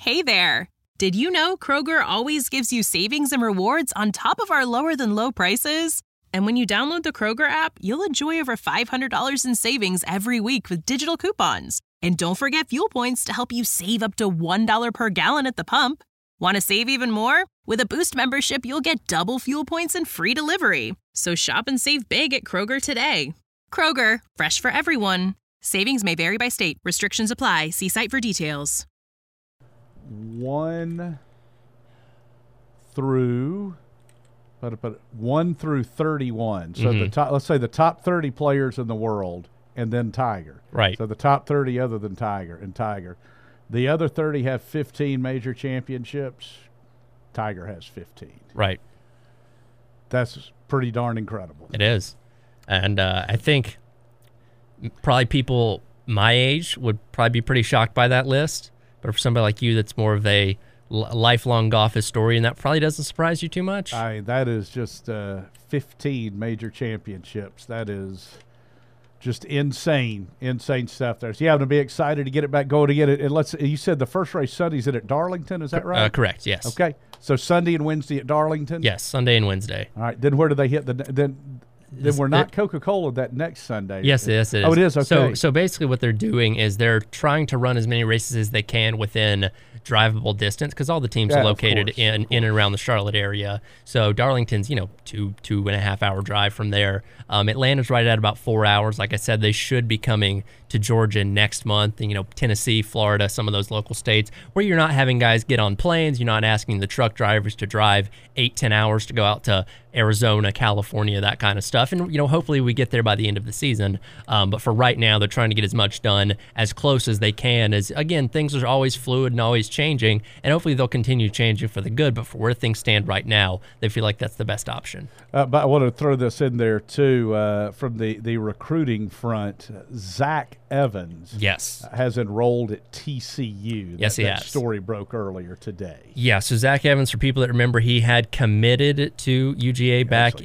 Hey there! Did you know Kroger always gives you savings and rewards on top of our lower-than-low prices? And when you download the Kroger app, you'll enjoy over $500 in savings every week with digital coupons. And don't forget fuel points to help you save up to $1 per gallon at the pump. Want to save even more? With a Boost membership, you'll get double fuel points and free delivery. So shop and save big at Kroger today. Kroger, fresh for everyone. Savings may vary by state. Restrictions apply. See site for details. 1 through 31. So the top, let's say the top 30 players in the world, and then Tiger. Right. So the top 30 other than Tiger. The other 30 have 15 major championships. Tiger has 15. Right. That's pretty darn incredible. It is. And I think probably people my age would probably be pretty shocked by that list. But for somebody like you that's more of a lifelong golf historian, that probably doesn't surprise you too much. That is just 15 major championships. That is just insane stuff there. So you have to be excited to get it back going to get it. And you said the first race Sunday's at Darlington, is that right? Correct, yes. Okay. So Sunday and Wednesday at Darlington? Yes, Sunday and Wednesday. All right. Then where do they hit Then we're not Coca-Cola that next Sunday. Yes, it is. Oh, it is? Okay. So basically what they're doing is they're trying to run as many races as they can within drivable distance because all the teams are located in and around the Charlotte area. So Darlington's, 2.5 hour drive from there. Atlanta's right at about 4 hours. Like I said, they should be coming to Georgia next month. And, Tennessee, Florida, some of those local states where you're not having guys get on planes. You're not asking the truck drivers to drive 8-10 hours to go out to Arizona, California, that kind of stuff. And, hopefully we get there by the end of the season. But for right now, they're trying to get as much done as close as they can. As, again, things are always fluid and always changing. And hopefully they'll continue changing for the good. But for where things stand right now, they feel like that's the best option. But I want to throw this in there, too, from the recruiting front. Zach Evans has enrolled at TCU. Yes, he has. That story broke earlier today. Yeah, so Zach Evans, for people that remember, he had committed to UGA back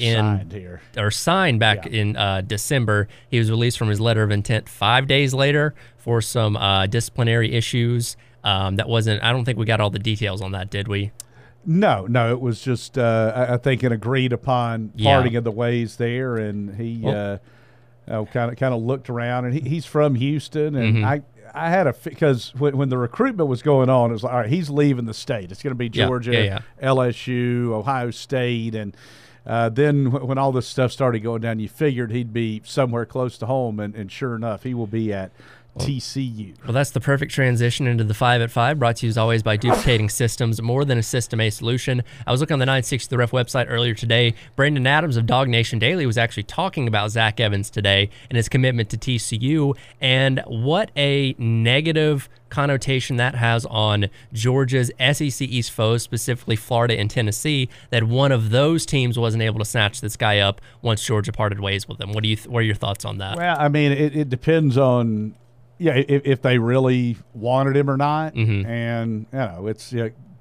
signed back in December. He was released from his letter of intent 5 days later for some disciplinary issues. I don't think we got all the details on that, did we? No, it was just I think an agreed upon parting of the ways there, and he kind of looked around, and he's from Houston, and I had because when the recruitment was going on, it was like, all right, he's leaving the state. It's going to be Georgia, LSU, Ohio State, and then when all this stuff started going down, you figured he'd be somewhere close to home, and sure enough, he will be at TCU. Well, that's the perfect transition into the 5 at 5, brought to you as always by Duplicating Systems, more than a System A solution. I was looking on the 960 The Ref website earlier today. Brandon Adams of Dog Nation Daily was actually talking about Zach Evans today and his commitment to TCU, and what a negative connotation that has on Georgia's SEC East foes, specifically Florida and Tennessee, that one of those teams wasn't able to snatch this guy up once Georgia parted ways with him. What are your thoughts on that? Well, I mean, it depends on if they really wanted him or not, and it's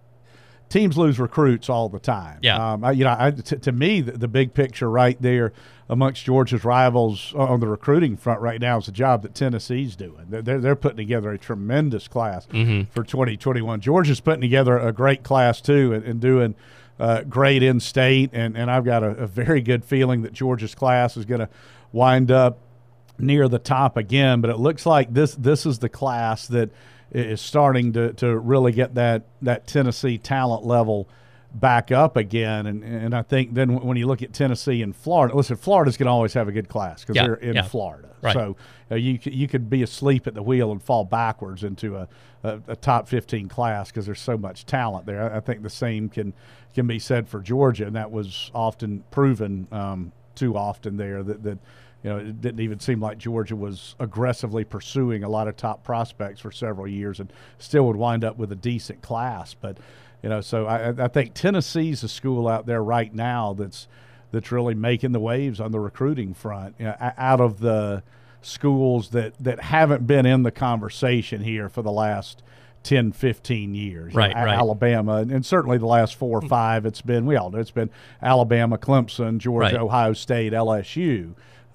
teams lose recruits all the time. Yeah, to me, the big picture right there amongst Georgia's rivals on the recruiting front right now is the job that Tennessee's doing. They're putting together a tremendous class for 2021. Georgia's putting together a great class too, and doing great in state. And I've got a very good feeling that Georgia's class is going to wind up near the top again, but it looks like this is the class that is starting to really get that Tennessee talent level back up again. And I think then when you look at Tennessee and Florida, listen, Florida's going to always have a good class because they're in Florida. Right. So you could be asleep at the wheel and fall backwards into a top 15 class because there's so much talent there. I think the same can be said for Georgia, and that was often proven too often there that it didn't even seem like Georgia was aggressively pursuing a lot of top prospects for several years and still would wind up with a decent class. But, so I think Tennessee's a school out there right now that's really making the waves on the recruiting front. Out of the schools that haven't been in the conversation here for the last 10, 15 years. Right. Alabama, and certainly the last 4 or 5, we all know it's been Alabama, Clemson, Georgia, Ohio State, LSU.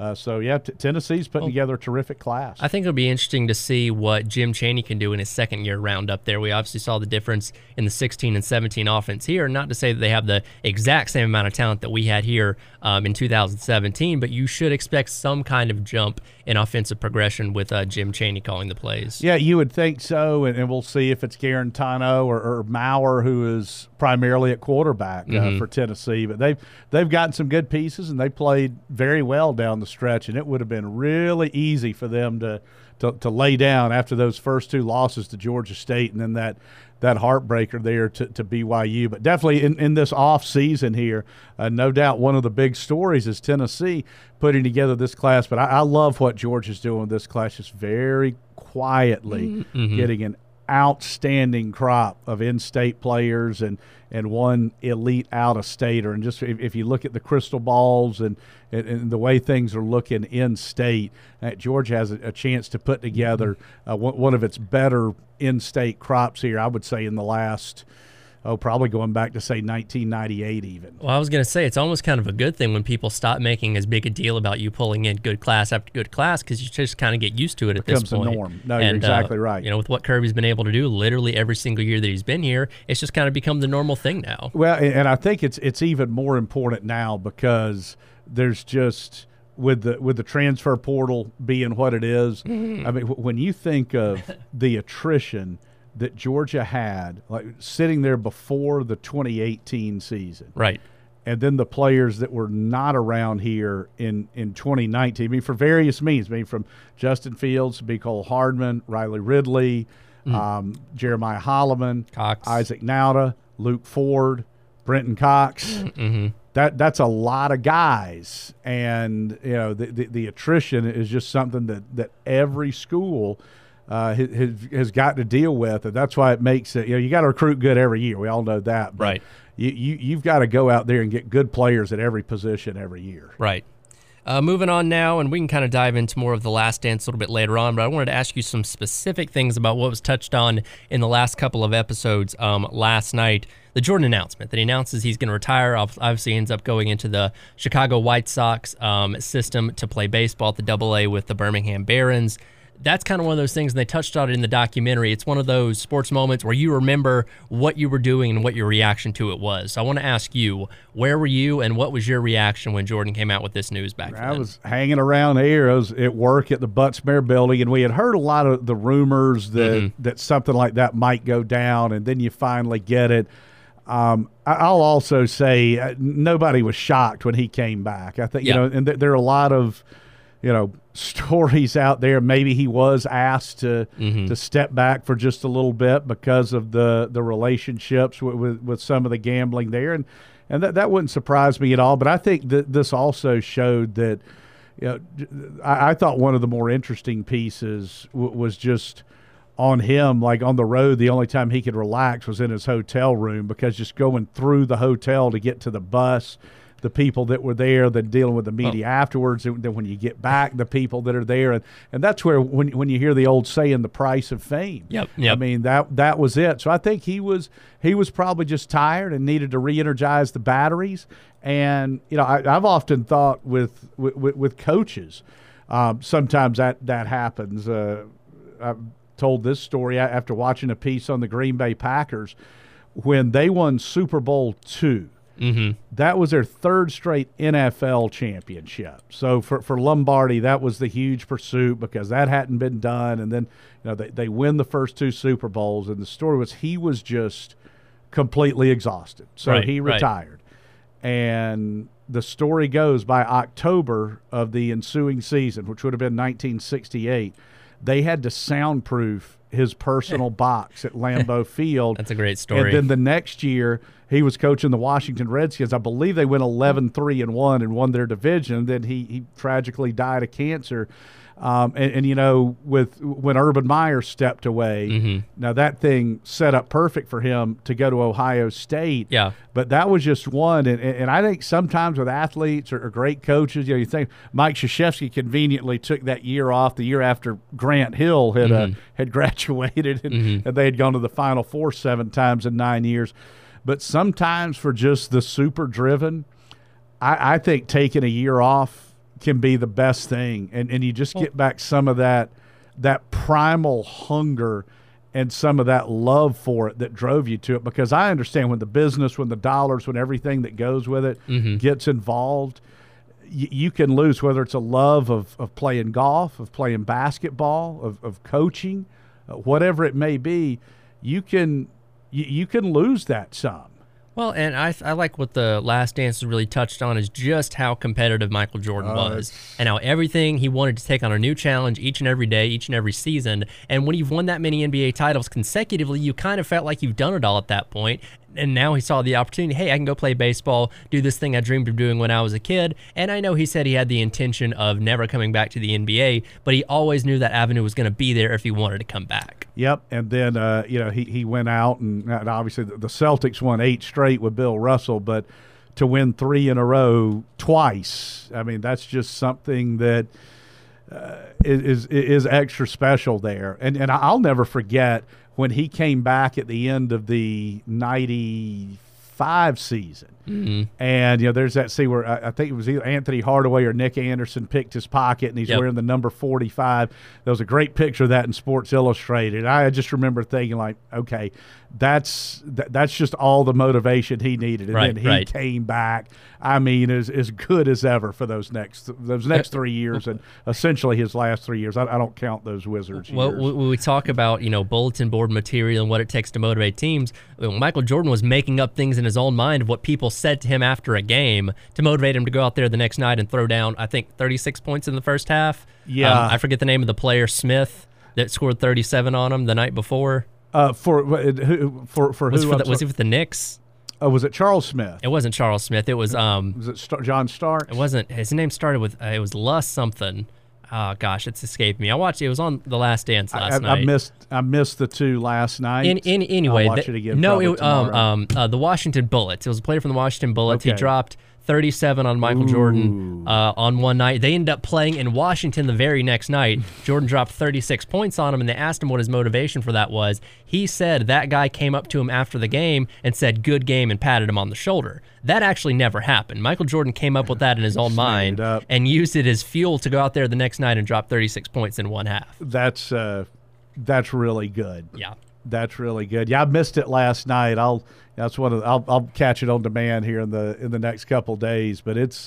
Tennessee's putting together a terrific class. I think it'll be interesting to see what Jim Chaney can do in his second year round up there. We obviously saw the difference in the 16 and 17 offense here. Not to say that they have the exact same amount of talent that we had here in 2017, but you should expect some kind of jump in offensive progression with Jim Chaney calling the plays. Yeah, you would think so, and we'll see if it's Garantano or Maurer, who is primarily at quarterback for Tennessee. But they've gotten some good pieces, and they played very well down the stretch, and it would have been really easy for them to lay down after those first two losses to Georgia State and then that heartbreaker there to BYU. But definitely in this off season here, no doubt one of the big stories is Tennessee putting together this class. But I love what Georgia's doing with this class, just very quietly getting an outstanding crop of in-state players and one elite out-of-stater. And just if you look at the crystal balls and the way things are looking in-state, Georgia has a chance to put together one of its better in-state crops here, I would say, in the last probably going back to, say, 1998 even. Well, I was going to say, it's almost kind of a good thing when people stop making as big a deal about you pulling in good class after good class, because you just kind of get used to it at this point. It becomes a norm. No, you're exactly right. With what Kirby's been able to do literally every single year that he's been here, it's just kind of become the normal thing now. Well, and I think it's even more important now because there's just – with the transfer portal being what it is, I mean, when you think of the attrition – that Georgia had, like sitting there before the 2018 season. Right. And then the players that were not around here in 2019, I mean, for various means, I mean, from Justin Fields, Mecole Hardman, Riley Ridley, Jeremiah Holloman, Cox, Isaac Nauta, Luke Ford, Brenton Cox. That's a lot of guys. And, the attrition is just something that every school has got to deal with, and that's why it makes it. You got to recruit good every year. We all know that, but right? You've got to go out there and get good players at every position every year. Right. Moving on now, and we can kind of dive into more of the Last Dance a little bit later on, but I wanted to ask you some specific things about what was touched on in the last couple of episodes last night. The Jordan announcement that he announces he's going to retire, obviously ends up going into the Chicago White Sox system to play baseball at the AA with the Birmingham Barons. That's kind of one of those things, and they touched on it in the documentary. It's one of those sports moments where you remember what you were doing and what your reaction to it was. So I want to ask you, where were you and what was your reaction when Jordan came out with this news back then? I was hanging around here. I was at work at the Butts-Mehre building, and we had heard a lot of the rumors that something like that might go down, and then you finally get it. I'll also say nobody was shocked when he came back. I think, and there are a lot of – stories out there. Maybe he was asked to step back for just a little bit because of the relationships with some of the gambling there, and that wouldn't surprise me at all. But I think that this also showed that I thought one of the more interesting pieces was just on him, like on the road. The only time he could relax was in his hotel room, because just going through the hotel to get to the bus, the people that were there, then dealing with the media afterwards, and then when you get back, the people that are there. And that's where, when you hear the old saying, the price of fame. Yep. I mean, that was it. So I think he was probably just tired and needed to re-energize the batteries. And, I've often thought with coaches, sometimes that happens. I've told this story after watching a piece on the Green Bay Packers when they won Super Bowl II. That was their third straight NFL championship. So for Lombardi, that was the huge pursuit because that hadn't been done. And then they win the first two Super Bowls, and the story was he was just completely exhausted. So he retired. And the story goes, by October of the ensuing season, which would have been 1968, they had to soundproof his personal box at Lambeau Field. That's a great story. And then the next year, he was coaching the Washington Redskins. I believe they went 11-3-1 and won their division. Then he tragically died of cancer. When Urban Meyer stepped away, now that thing set up perfect for him to go to Ohio State. Yeah. But that was just one. And I think sometimes with athletes or great coaches, you think Mike Krzyzewski conveniently took that year off the year after Grant Hill had graduated and they had gone to the Final Four 7 times in 9 years. But sometimes for just the super driven, I think taking a year off can be the best thing, and you just get back some of that primal hunger and some of that love for it that drove you to it. Because I understand when the business, when the dollars, when everything that goes with it gets involved, you can lose, whether it's a love of playing golf, of playing basketball, of coaching, whatever it may be. You can lose that some. Well, and I like what the Last Dance really touched on is just how competitive Michael Jordan was, and how everything he wanted to take on a new challenge each and every day, each and every season. And when you've won that many NBA titles consecutively, you kind of felt like you've done it all at that point. And now he saw the opportunity, hey, I can go play baseball, do this thing I dreamed of doing when I was a kid. And I know he said he had the intention of never coming back to the NBA, but he always knew that avenue was going to be there if he wanted to come back. Yep, and then he went out, and obviously the Celtics won 8 straight with Bill Russell, but to win 3 in a row twice, I mean, that's just something that is extra special there. And I'll never forget when he came back at the end of the 95 season. And, there's that scene where I think it was either Anthony Hardaway or Nick Anderson picked his pocket, and he's wearing the number 45. There was a great picture of that in Sports Illustrated. I just remember thinking, like, okay, that's just all the motivation he needed. And then he came back, I mean, as good as ever for those next 3 years, and essentially his last 3 years. I don't count those Wizards years. Well, when we talk about, bulletin board material and what it takes to motivate teams, Michael Jordan was making up things in his own mind of what people said to him after a game to motivate him to go out there the next night and throw down, I think, 36 points in the first half. Yeah. I forget the name of the player, Smith, that scored 37 on him the night before. For who? Was he with the Knicks? Was it Charles Smith? It wasn't Charles Smith. It was Was it John Starks? It wasn't. His name started with it was Luss something. Oh gosh, it's escaped me. I watched it. It was on The Last Dance last night. I missed the 2 last night. Anyway, I'll watch it again. The Washington Bullets. It was a player from the Washington Bullets. Okay. He dropped 37 on Michael Jordan on one night. They ended up playing in Washington the very next night. Jordan dropped 36 points on him, and they asked him what his motivation for that was. He said that guy came up to him after the game and said, "Good game," and patted him on the shoulder. That actually never happened. Michael Jordan came up with that in his own mind and used it as fuel to go out there the next night and drop 36 points in one half. That's really good. Yeah. That's really good. Yeah, I missed it last night. I'll catch it on demand here in the next couple days. But it's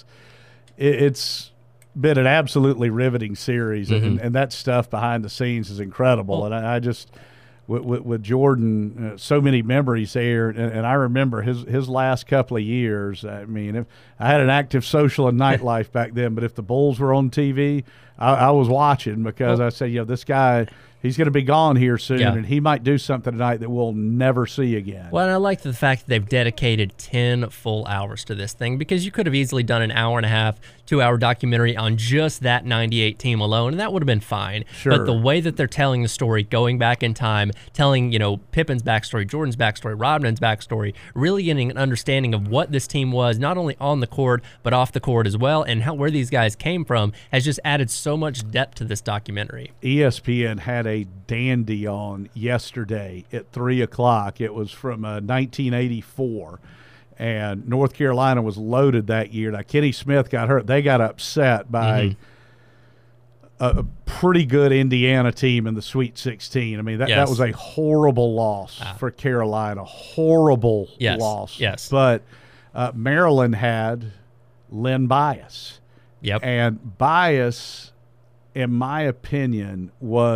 been an absolutely riveting series, and that stuff behind the scenes is incredible. And I just with Jordan, so many memories there. And I remember his last couple of years. I mean, I had an active social and nightlife back then, but if the Bulls were on TV, I was watching because I said, this guy, he's going to be gone here soon, and he might do something tonight that we'll never see again. Well, and I like the fact that they've dedicated 10 full hours to this thing, because you could have easily done an hour and a half, 2-hour documentary on just that 98 team alone, and that would have been fine. Sure. But the way that they're telling the story, going back in time, telling, Pippen's backstory, Jordan's backstory, Rodman's backstory, really getting an understanding of what this team was, not only on the court, but off the court as well, and where these guys came from, has just added so much depth to this documentary. ESPN had a dandy on yesterday at 3 o'clock. It was from 1984, and North Carolina was loaded that year. Now, Kenny Smith got hurt. They got upset by a pretty good Indiana team in the Sweet 16. I mean, that was a horrible loss for Carolina. Horrible loss. Yes. But Maryland had Len Bias. Yep. And Bias, in my opinion,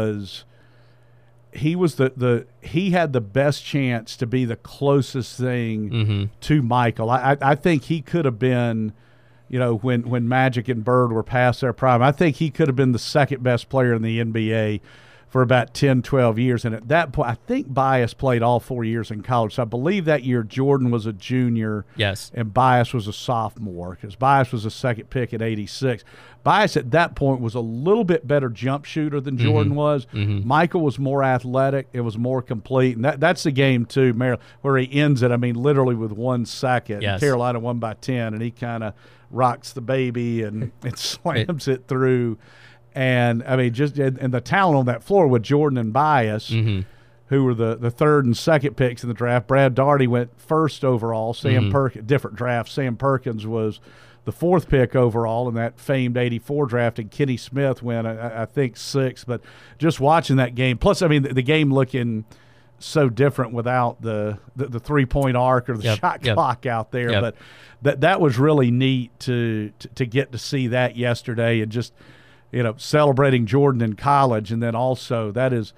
he had the best chance to be the closest thing to Michael. I think he could have been, when Magic and Bird were past their prime, I think he could have been the second best player in the NBA for about 10, 12 years. And at that point, I think Bias played all 4 years in college. So I believe that year Jordan was a junior. Yes. And Bias was a sophomore, because Bias was a second pick at 86. Bias at that point was a little bit better jump shooter than Jordan was. Michael was more athletic. It was more complete. And that's the game, too, Maryland, where he ends it, literally with 1 second. Yes. Carolina won by 10, and he kind of rocks the baby and slams it through. And, just and the talent on that floor with Jordan and Bias, who were the third and second picks in the draft. Brad Daugherty went first overall. Sam Perkins, different draft. Sam Perkins was the 4th pick overall in that famed '84 draft, and Kenny Smith went, I think, 6th. But just watching that game, plus, I mean, the game looking so different without the 3-point arc or the shot clock out there. But that was really neat to get to see that yesterday, and just, you know, celebrating Jordan in college. And then also that is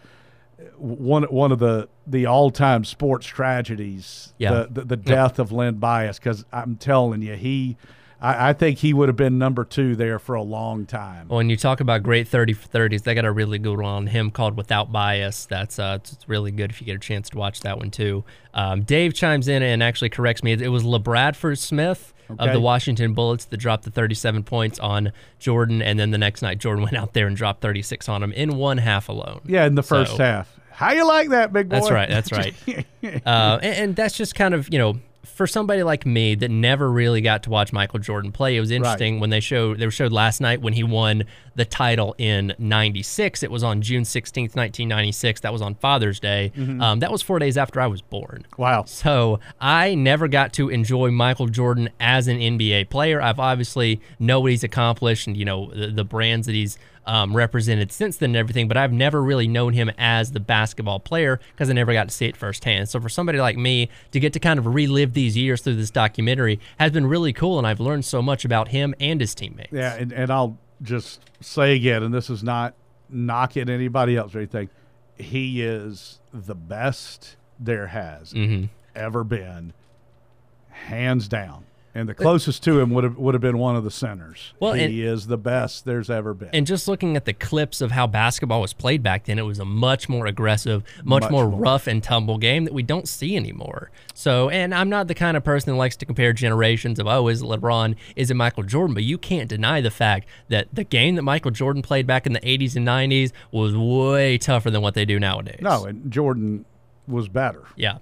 one of the all-time sports tragedies, the death of Len Bias, because I'm telling you, I think he would have been number 2 there for a long time. Well, when you talk about great 30 for 30s, they got a really good one on him called Without Bias. That's it's really good if you get a chance to watch that one too. Dave chimes in and actually corrects me. It was LaBradford Smith of the Washington Bullets that dropped the 37 points on Jordan, and then the next night Jordan went out there and dropped 36 on him in one half alone. Yeah, in the first half. How you like that, big boy? That's right. And that's just kind of, you know, for somebody like me that never really got to watch Michael Jordan play, it was interesting when they showed last night when he won the title in '96. It was on June 16th, 1996. That was on Father's Day. That was 4 days after I was born. Wow. So I never got to enjoy Michael Jordan as an NBA player. I've obviously know what he's accomplished and, you know, the brands that he's represented since then and everything, but I've never really known him as the basketball player because I never got to see it firsthand. So for somebody like me to get to kind of relive these years through this documentary has been really cool, and I've learned so much about him and his teammates. Yeah, and I'll just say again, and this is not knocking anybody else or anything, he is the best there has ever been, hands down. And the closest to him would have been one of the centers. Well, he is the best there's ever been. And just looking at the clips of how basketball was played back then, it was a much more aggressive, much more rough and tumble game that we don't see anymore. So, and I'm not the kind of person that likes to compare generations of, is it LeBron, is it Michael Jordan? But you can't deny the fact that the game that Michael Jordan played back in the 80s and 90s was way tougher than what they do nowadays. No, and Jordan was better. Yeah.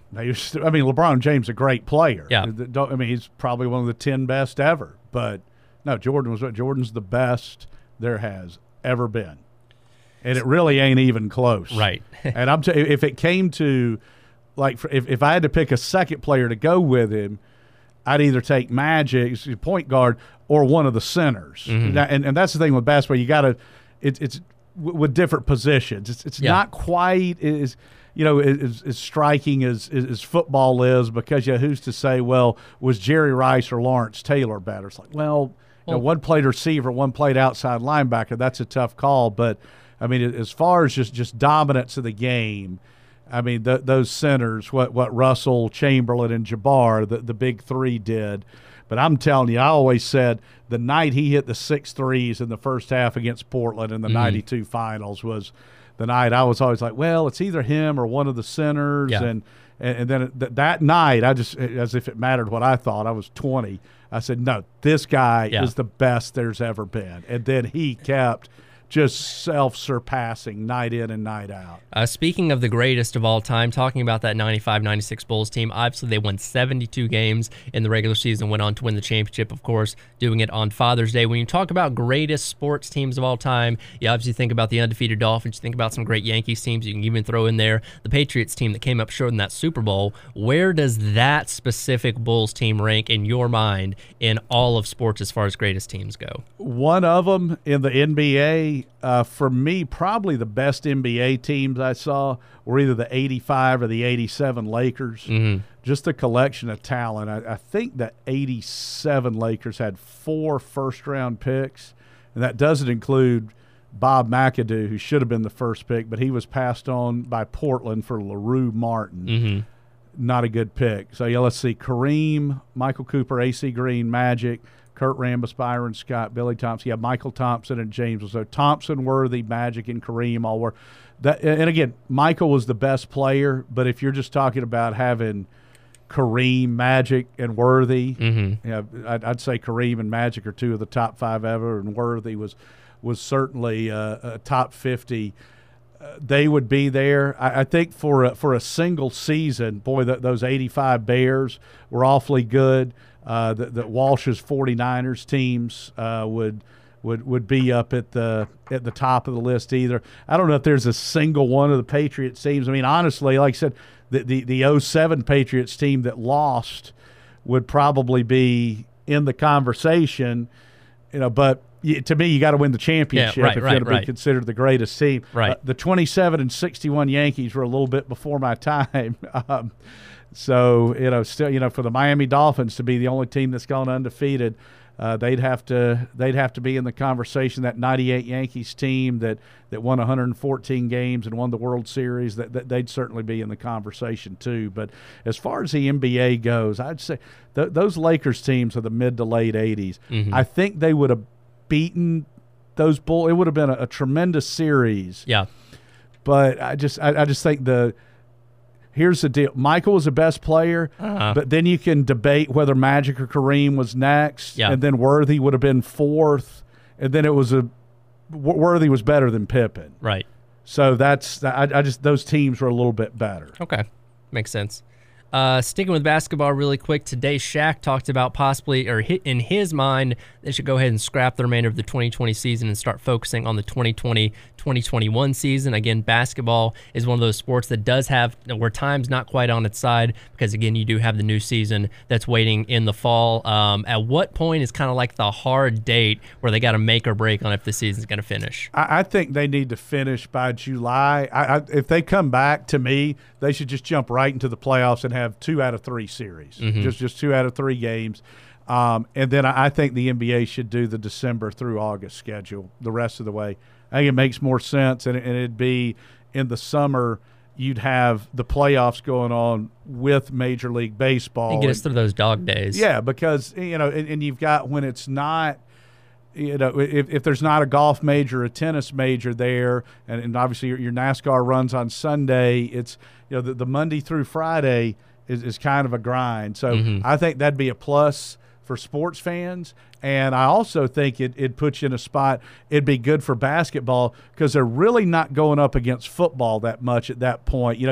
LeBron James a great player. Yeah. He's probably one of the 10 best ever. But no, Jordan's the best there has ever been. And it really ain't even close. Right. And if it came to, like, if I had to pick a second player to go with him, I'd either take Magic, point guard, or one of the centers. And that's the thing with basketball. You got to, it's with different positions. It's not quite as, you know, as striking as football is, because who's to say, well, was Jerry Rice or Lawrence Taylor better? It's like, well, you know, one played receiver, one played outside linebacker. That's a tough call. But, I mean, as far as just dominance of the game, I mean, those centers, what Russell, Chamberlain, and Jabbar, the big three did. But I'm telling you, I always said the night he hit the 6 threes in the first half against Portland in the 92 finals was – the night I was always like, well, it's either him or one of the centers. Yeah. And then that night, I just, as if it mattered what I thought, I was 20. I said, no, this guy is the best there's ever been. And then he kept just self-surpassing night in and night out. Speaking of the greatest of all time, talking about that 95-96 Bulls team, obviously they won 72 games in the regular season, went on to win the championship, of course, doing it on Father's Day. When you talk about greatest sports teams of all time, you obviously think about the undefeated Dolphins, you think about some great Yankees teams, you can even throw in there the Patriots team that came up short in that Super Bowl. Where does that specific Bulls team rank in your mind in all of sports as far as greatest teams go? One of them in the NBA, for me, probably the best NBA teams I saw were either the 85 or the 87 Lakers. Just the collection of talent. I think the 87 Lakers had 4 first-round picks, and that doesn't include Bob McAdoo, who should have been the first pick, but he was passed on by Portland for LaRue Martin. Not a good pick. So, let's see. Kareem, Michael Cooper, A.C. Green, Magic, Kurt Rambis, Byron Scott, Billy Thompson. Michael Thompson and James. So Thompson, Worthy, Magic, and Kareem all were. And again, Michael was the best player, but if you're just talking about having Kareem, Magic, and Worthy, I'd say Kareem and Magic are 2 of the top 5 ever, and Worthy was certainly a top 50. They would be there. I think for a single season, boy, those 85 Bears were awfully good. That Walsh's 49ers teams would be up at the top of the list either. I don't know if there's a single one of the Patriots teams. I mean, honestly, like I said, the 07 Patriots team that lost would probably be in the conversation, but to me, you got to win the championship if you're going to be considered the greatest team. Right. The 27-61 Yankees were a little bit before my time. So, still, for the Miami Dolphins to be the only team that's gone undefeated, they'd have to be in the conversation. That 98 Yankees team that won 114 games and won the World Series, that they'd certainly be in the conversation too. But as far as the NBA goes, I'd say those Lakers teams of the mid to late 80s, I think they would have beaten those Bulls. It would have been a tremendous series. Yeah. But I just think here's the deal. Michael was the best player, but then you can debate whether Magic or Kareem was next, and then Worthy would have been fourth, and then Worthy was better than Pippen. Right. So those teams were a little bit better. Okay. Makes sense. Sticking with basketball really quick, today Shaq talked about possibly, or in his mind, they should go ahead and scrap the remainder of the 2020 season and start focusing on the 2020-2021 season. Again, basketball is one of those sports that does have, where time's not quite on its side, because again, you do have the new season that's waiting in the fall. At what point is kind of like the hard date where they got to make or break on if the season's going to finish? I think they need to finish by July. If they come back, to me, they should just jump right into the playoffs and have 2 out of 3 series, just 2 out of 3 games. And then I think the NBA should do the December through August schedule the rest of the way. I think it makes more sense, and it'd be in the summer you'd have the playoffs going on with Major League Baseball. And get us through those dog days. Yeah, because, and you've got when it's not – if there's not a golf major, a tennis major there, and obviously your NASCAR runs on Sunday, it's the Monday through Friday is kind of a grind. So I think that'd be a plus for sports fans, and I also think it puts you in a spot. It'd be good for basketball because they're really not going up against football that much at that point.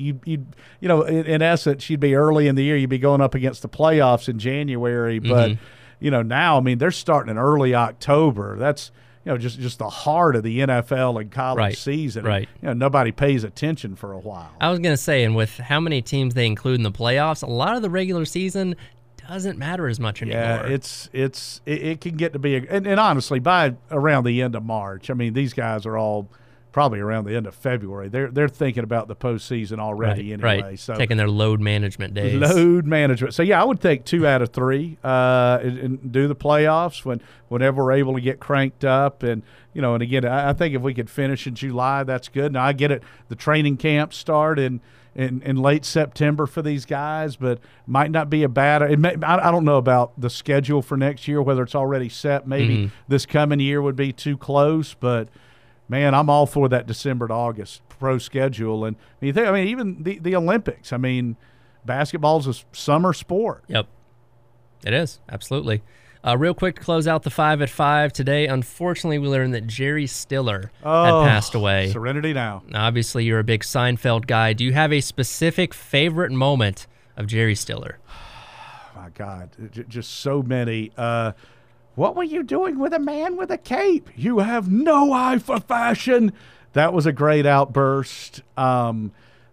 In essence, you'd be early in the year, you'd be going up against the playoffs in January, but. Now, they're starting in early October. That's, just the heart of the NFL and college season. Right. Nobody pays attention for a while. I was going to say, and with how many teams they include in the playoffs, a lot of the regular season doesn't matter as much anymore. Yeah, it can get to be and honestly, by around the end of March, these guys are all probably around the end of February. They're thinking about the postseason already anyway. Right. So taking their load management days. Load management. So yeah, I would take 2 out of 3 and do the playoffs whenever we're able to get cranked up. And and again, I think if we could finish in July, that's good. Now I get it. The training camps start in late September for these guys, but might not be a bad. I don't know about the schedule for next year, whether it's already set. Maybe this coming year would be too close, but. Man, I'm all for that December to August pro schedule. And even the Olympics. Basketball's a summer sport. Yep. It is. Absolutely. Real quick to close out the 5 at 5 today. Unfortunately, we learned that Jerry Stiller had passed away. Serenity now. Obviously, you're a big Seinfeld guy. Do you have a specific favorite moment of Jerry Stiller? My God, just so many. What were you doing with a man with a cape? You have no eye for fashion. That was a great outburst. The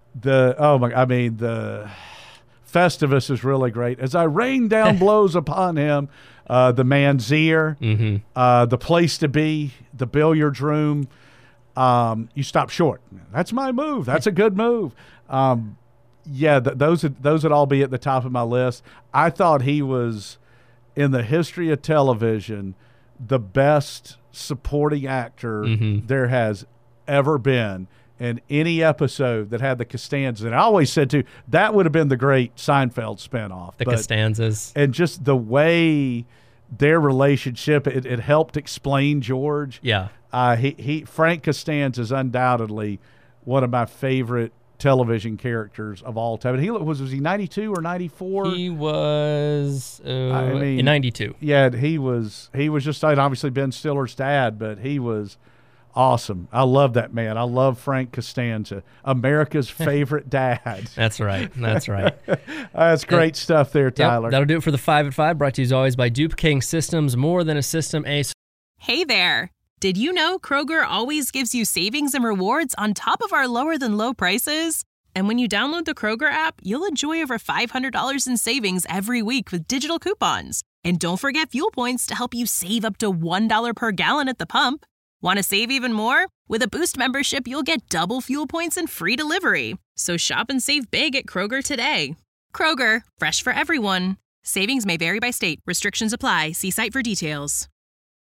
Festivus is really great. As I rain down blows upon him, the man's ear, the place to be, the billiards room. You stop short. That's my move. That's a good move. Those would all be at the top of my list. I thought he was, in the history of television, the best supporting actor there has ever been in any episode that had the Costanzas. And I always said, too, that would have been the great Seinfeld spinoff. The Costanzas. And just the way their relationship, it helped explain George. Yeah. Frank Costanza is undoubtedly one of my favorite television characters of all time. And was he 92 or 94? He was in 92. Yeah, he was just obviously Ben Stiller's dad, but he was awesome. I love that man. I love Frank Costanza, America's favorite dad. That's right. That's great stuff there, Tyler. Yep, that'll do it for the 5 at 5, brought to you as always by Duplicating Systems, more than a system. Hey there. Did you know Kroger always gives you savings and rewards on top of our lower than low prices? And when you download the Kroger app, you'll enjoy over $500 in savings every week with digital coupons. And don't forget fuel points to help you save up to $1 per gallon at the pump. Want to save even more? With a Boost membership, you'll get double fuel points and free delivery. So shop and save big at Kroger today. Kroger, fresh for everyone. Savings may vary by state. Restrictions apply. See site for details.